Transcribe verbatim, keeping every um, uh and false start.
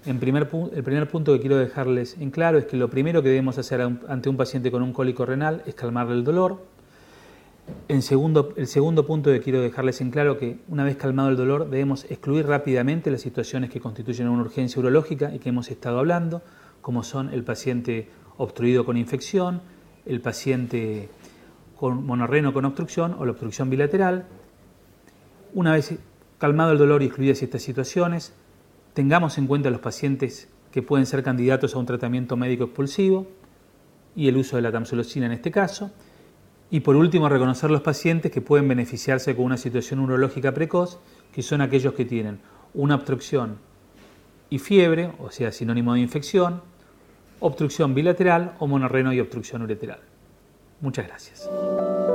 En primer, el primer punto que quiero dejarles en claro es que lo primero que debemos hacer ante un paciente con un cólico renal es calmarle el dolor. En segundo, el segundo punto que quiero dejarles en claro es que una vez calmado el dolor debemos excluir rápidamente las situaciones que constituyen una urgencia urológica y que hemos estado hablando, como son el paciente obstruido con infección, el paciente con monorreno con obstrucción o la obstrucción bilateral. Una vez calmado el dolor y excluidas estas situaciones, tengamos en cuenta los pacientes que pueden ser candidatos a un tratamiento médico expulsivo y el uso de la tamsulosina en este caso. Y por último, reconocer los pacientes que pueden beneficiarse con una situación urológica precoz, que son aquellos que tienen una obstrucción y fiebre, o sea, sinónimo de infección, obstrucción bilateral o monorreno y obstrucción ureteral. Muchas gracias.